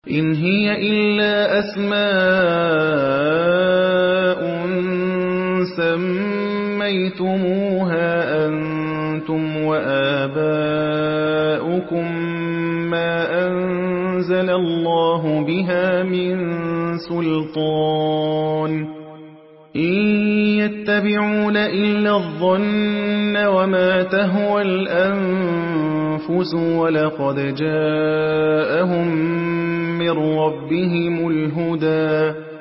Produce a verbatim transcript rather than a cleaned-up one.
إِنْ هِيَ إِلَّا أَسْمَاءٌ سَمَّيْتُمُوهَا أَنتُمْ وَآبَاؤُكُم مَّا أَنزَلَ اللَّهُ بِهَا مِن سُلْطَانٍ ۚ إِن يَتَّبِعُونَ إِلَّا الظَّنَّ وَمَا تَهْوَى الْأَنفُسُ ۖ وَلَقَدْ جَاءَهُم مِّن رَّبِّهِمُ الْهُدَىٰ